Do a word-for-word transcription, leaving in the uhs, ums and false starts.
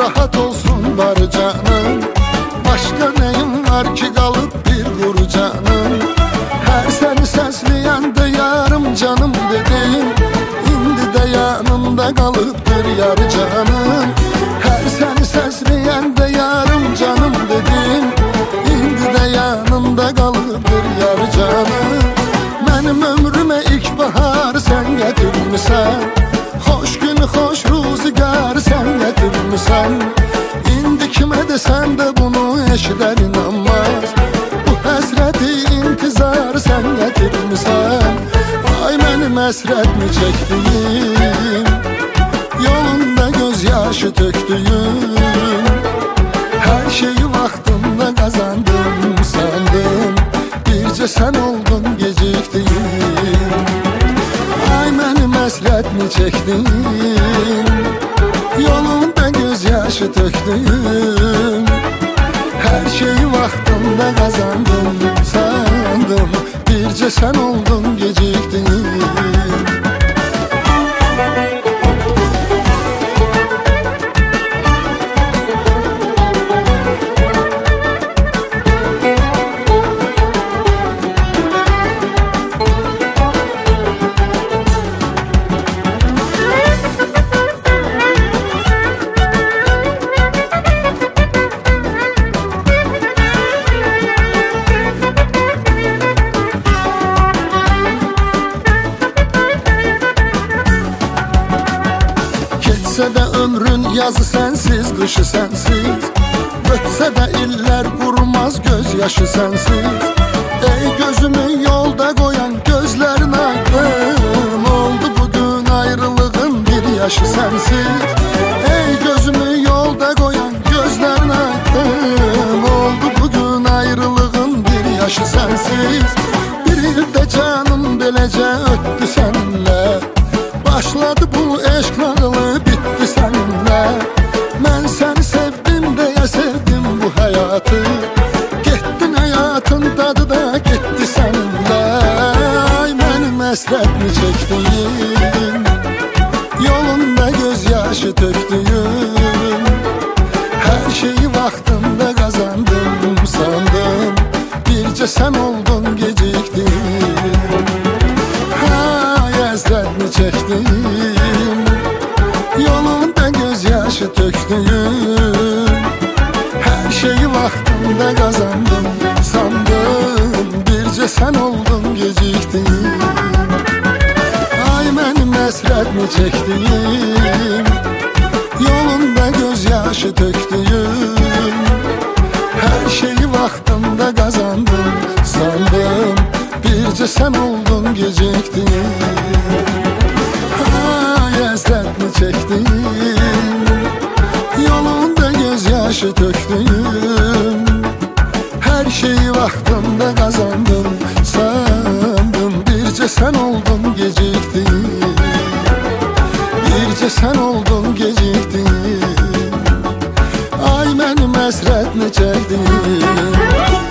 rahat olsun var canım. Başka neyim var ki kalıp bir kuru canım. Her seni səsləyəndə yarım canım dedim. İndi de yanımda kalıptır yar canım. Her seni səsləyəndə yarım canım dedim. İndi de yanımda kalıptır yar canım. Benim ömrüme ilk bahar sen getirmişsen. Hoş gün hoş ruzigar sen getirmişsen. İndi kime desen de bunu eşler inanmaz. Bu həsreti intizar sen getirmişsen. Ay benim həsret mi çektiğim, yolunda gözyaşı töktüğüm. Her şeyi vaktinde kazandım sandım. Birce sen oldun geciktiğim. Ay benim həsret mi çektiğim, yolunda gözyaşı töktüğüm. Her şeyi vaktinde kazandım sandım. Birce sen oldun geciktiğim. Geçse de ömrün yazı sensiz, kışı sensiz. Ötse de iller vurmaz gözyaşı sensiz. Ey gözümü yolda koyan gözlerin aydın. Oldu bugün ayrılığın bir yaşı sensiz. Ey gözümü yolda koyan gözlerin aydın. Oldu bugün ayrılığın bir yaşı sensiz. Bir de canım belece öttü seninle. Başladı bu eşk nağılı, bitti seninle. Ben seni sevdim diye sevdim bu hayatı. Gittin hayatın tadı da gitti seninle. Ay benim həsret mi çektiğim, yolunda gözyaşı töktüğüm. Her şeyi vaktinde kazandım sandım. Birce sen oldun geciktim. Həsret mi çektim, yolunda gözyaşı töktüğüm. Her şeyi vaktinde kazandım sandım. Birce sen oldun geciktim. Ay benim həsret mi çektim, yolunda gözyaşı töktüğüm. Her şeyi vaktinde kazandım sandım. Birce sen oldun geciktim. Ay həsret mi çektim, yolunda gözyaşı töktüğüm. Her şeyi vaktinde kazandım sandım. Birce sen oldun geciktim. Birce sen oldun geciktim. Ay benim həsret mi çektim.